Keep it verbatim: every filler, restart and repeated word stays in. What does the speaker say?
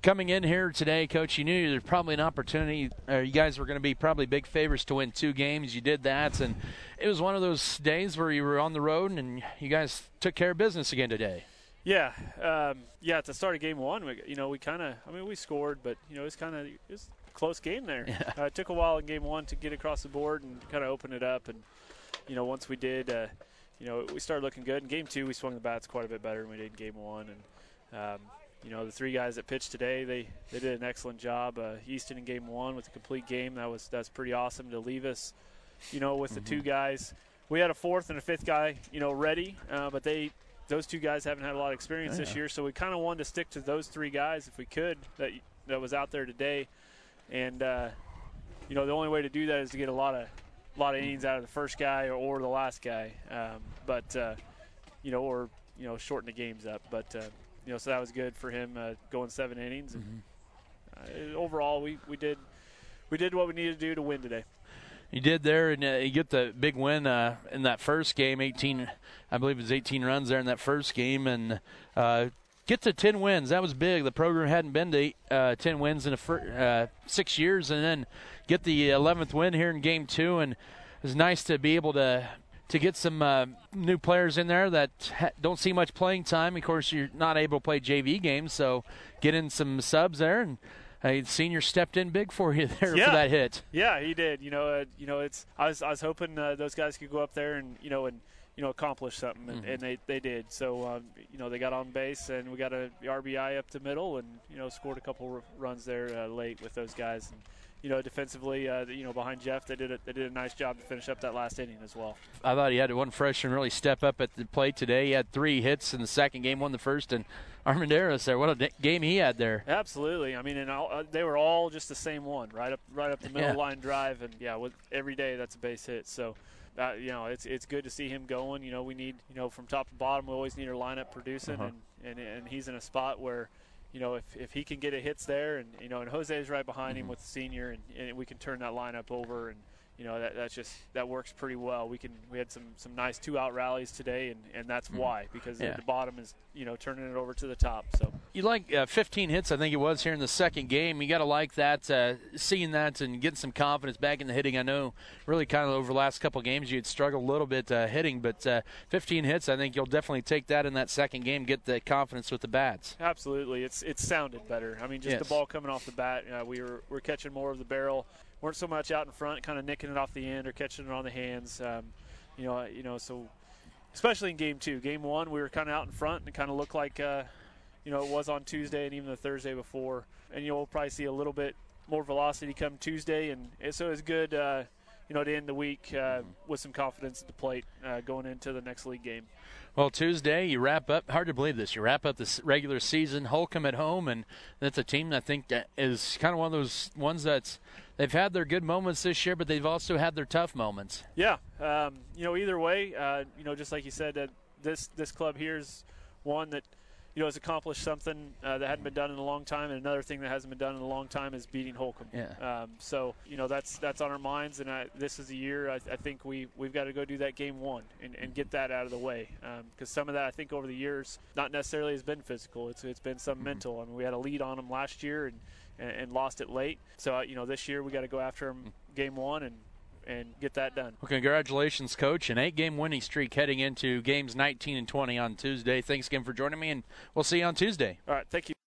Coming in here today, Coach, you knew there's probably an opportunity. Uh, you guys were going to be probably big favorites to win two games. You did that, and it was one of those days where you were on the road, and you guys took care of business again today. Yeah, um, yeah. At the start of game one, we, you know, we kind of, I mean, we scored, but you know, it was kind of, it was a close game there. Yeah. Uh, it took a while in game one to get across the board and kind of open it up, and you know, once we did, uh, you know, we started looking good. In game two, we swung the bats quite a bit better than we did in game one, and um, you know, the three guys that pitched today, they, they did an excellent job. Uh, Easton in game one with a complete game, that was that's pretty awesome to leave us, you know, with mm-hmm. the two guys. We had a fourth and a fifth guy, you know, ready, uh, but they those two guys haven't had a lot of experience oh, this yeah. year, so we kind of wanted to stick to those three guys if we could that that was out there today. And uh, you know, the only way to do that is to get a lot of a lot of innings out of the first guy or, or the last guy, um, but uh, you know, or you know, shorten the games up, but. Uh, You know, so that was good for him uh, going seven innings. And, mm-hmm. uh, overall, we, we did we did what we needed to do to win today. You did there, and uh, you get the big win uh, in that first game. eighteen, I believe it was eighteen runs there in that first game, and uh, get to ten wins. That was big. The program hadn't been to eight, uh, ten wins in a fir- uh, six years, and then get the eleventh win here in game two. And it was nice to be able to. to get some uh, new players in there that ha- don't see much playing time. Of course, you're not able to play J V games, so get in some subs there. And uh, senior stepped in big for you there yeah. for that hit. Yeah, he did. You know, uh, you know, it's. I was, I was hoping uh, those guys could go up there and you know and you know accomplish something, and, mm-hmm. and they, they did. So um, you know they got on base, and we got a R B I up the middle, and you know scored a couple r- runs there uh, late with those guys. And, You know, defensively, uh, you know, behind Jeff, they did a, they did a nice job to finish up that last inning as well. I thought he had one freshman really step up at the plate today. He had three hits in the second game, won the first, and Armendaris there. What a game he had there! Absolutely. I mean, and all, uh, they were all just the same one, right up, right up the middle yeah. line drive, and yeah, with every day that's a base hit. So, uh, you know, it's it's good to see him going. You know, we need, you know, from top to bottom, we always need our lineup producing, uh-huh. and, and and he's in a spot where. You know, if, if he can get a hits there, and you know, and Jose's right behind mm-hmm. him with the senior, and, and we can turn that lineup over, and you know, that that's just that works pretty well. We can we had some, some nice two out rallies today, and, and that's mm-hmm. why because yeah. the bottom is you know turning it over to the top. So you like uh, fifteen hits, I think it was here in the second game. You got to like that, uh, seeing that and getting some confidence back in the hitting. I know really kind of over the last couple of games you had struggled a little bit uh, hitting, but uh, fifteen hits, I think you'll definitely take that in that second game, get the confidence with the bats. Absolutely, it's it's sounded better. I mean, just yes. the ball coming off the bat, uh, we were we're catching more of the barrel. Weren't so much out in front, kind of nicking it off the end or catching it on the hands. Um, you know, you know, so especially in game two, game one, we were kind of out in front and it kind of looked like, uh, you know, it was on Tuesday and even the Thursday before. And you know, we'll probably see a little bit more velocity come Tuesday, and so it's good, uh, you know, to end the week uh, with some confidence at the plate uh, going into the next league game. Well, Tuesday, you wrap up, hard to believe this, you wrap up the regular season, Holcomb at home, and that's a team that I think that is kind of one of those ones that's, they've had their good moments this year, but they've also had their tough moments. Yeah, um, you know, either way, uh, you know, just like you said, uh, this this club here is one that, you know, has accomplished something uh, that hadn't been done in a long time, and another thing that hasn't been done in a long time is beating Holcomb. Yeah. Um, so, you know, that's that's on our minds, and I, this is a year I, I think we, we've got to go do that game one and, and get that out of the way. Because um, some of that, I think, over the years, not necessarily has been physical. It's It's been some mm-hmm. mental. I mean, we had a lead on them last year and, and, and lost it late. So, uh, you know, this year we got to go after them game one and, and get that done. Well, congratulations, Coach. An eight-game winning streak heading into games nineteen and twenty on Tuesday. Thanks again for joining me, and we'll see you on Tuesday. All right, thank you.